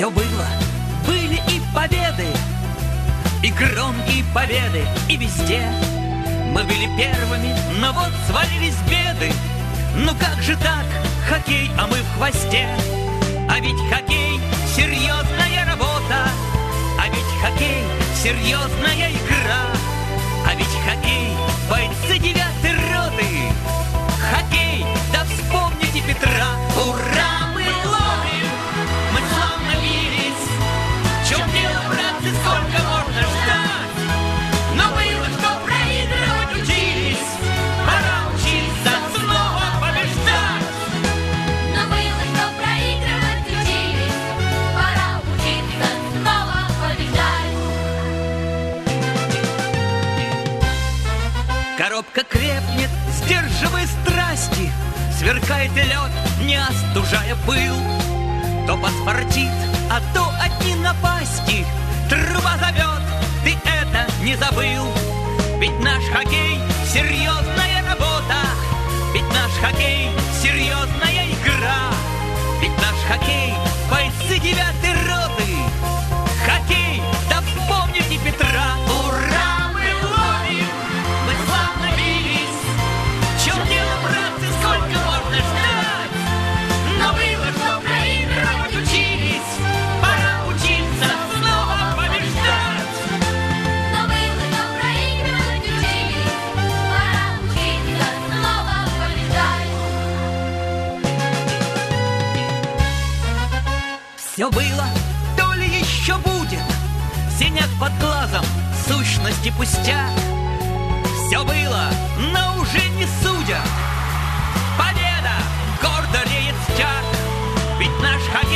Все было, были и победы, и громкие победы, и везде. Мы были первыми, но вот свалились беды. Ну как же так, хоккей, а мы в хвосте. А ведь хоккей — серьезная работа, а ведь хоккей — серьезная игра. А ведь хоккей — бойцы 9-й роты. Хоккей, да вспомните Петра. Ура, мы ловим, мы славно бились. В чем дело, братцы, сколько можно ждать? Но было, что проигрывать учились. Пора учиться снова побеждать. Но было, что проигрывать учились. Пора учиться снова побеждать. Коробка крепнет, сдерживая страсти. Сверкает лед, не остужая пыл. То паспортит, а то одни напасти. Труба зовет, ты это не забыл. Ведь наш хоккей — серьезная работа. Ведь наш хоккей — серьезная игра. Ведь наш хоккей — бойцы 9-й роты. Хоккей, да вспомните Петра. Ура, мы ловим, мы славно бились. В чем дело, братцы, сколько можно ждать? Но было, что проигрывать учились. Пора учиться снова побеждать. Но было, что проигрывать учились. Пора учиться снова побеждать. Все было, то ли еще будет. Синяк под глазом, сущности пустяк. Все было, но уже не судят. Победа, гордо реет стяг. Ведь наш хоккей